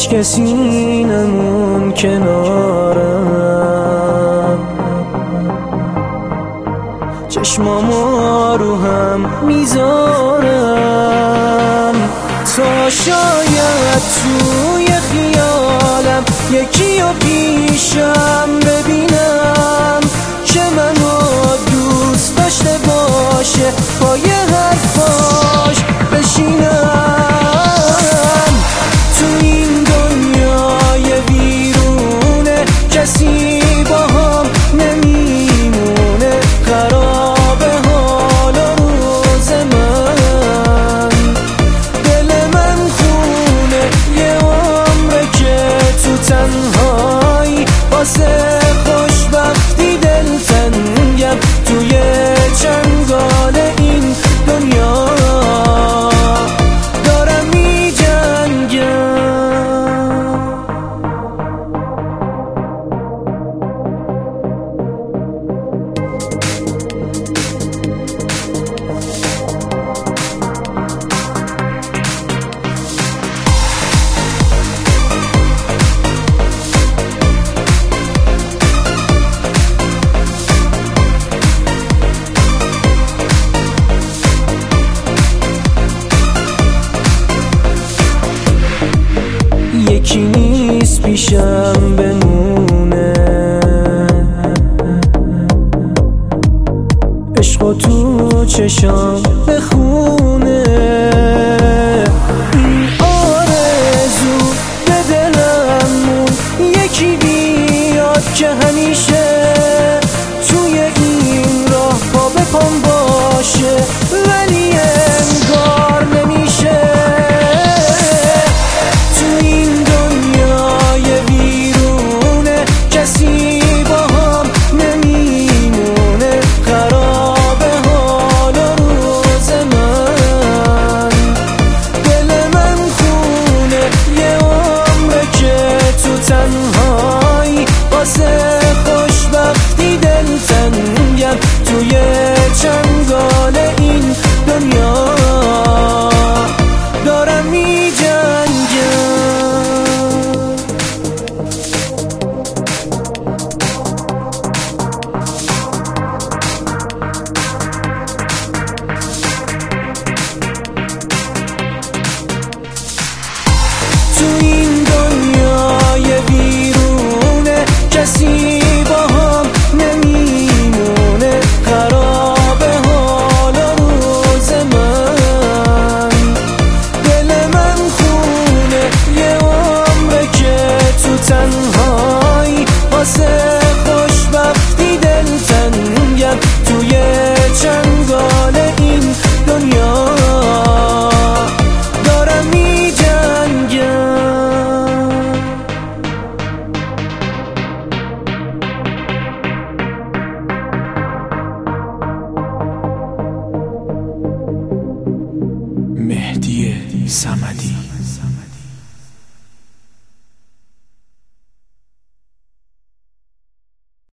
هیچ کسی نمون کنارم، چشمامو رو هم میذارم تا شاید توی خیالم یکی و پیشم ببینم که منو دوست داشته باشه، پای حرفاش بشینم. تو این دنیای ویرونه کسی با هم نمیمونه، خراب حال و روز من، دل من خونه یه عمره که تو تنهایی واسه خوشبختی دلتنگم، توی چنگال این دنیا دارم میجنگم. یکی نیست پیشم بمونه، عشق تو چشام بخونه، این آرزو به دلم مون یکی بیاد که همیشه توی این راه پا به پام باشه، ولی انگار نمیشه. تنهایی واسه خوشبختی دلتنگم، توی چنگال این دنیا دارم میجنگم. تو این دنیای ویرونه کسی با هم نمیمونه، خراب حال و روز من، دل من خونه یه عمره که تو تنهایی واسه خوشبختی دلتنگم، توی چنگال این دنیا دارم میجنگم. مهدی صمدی.